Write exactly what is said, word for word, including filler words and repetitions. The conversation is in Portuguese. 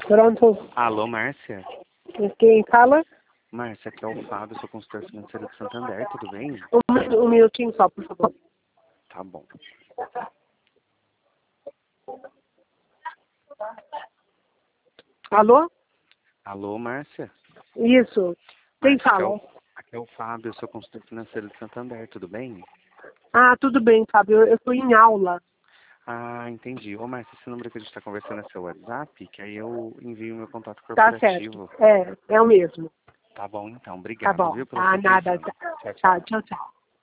Pronto. Alô, Márcia? Quem fala? Márcia, aqui é o Fábio, sou consultor financeiro de Santander, tudo bem? Um, um minutinho só, por favor. Tá bom. Alô? Alô, Márcia? Isso. Quem Márcia, aqui é, fala? o, aqui é o Fábio, sou consultor financeiro de Santander, tudo bem? Ah, tudo bem, Fábio. Eu estou em aula. Ah, entendi. Ô, Márcia, esse número que a gente está conversando é seu WhatsApp, que aí eu envio meu contato Tá certo. corporativo. É, é o mesmo. Tá bom, então. Tá Obrigado, bom. viu, pela sua Ah, nada. atenção. Tchau, tchau. Tá, tchau, tchau.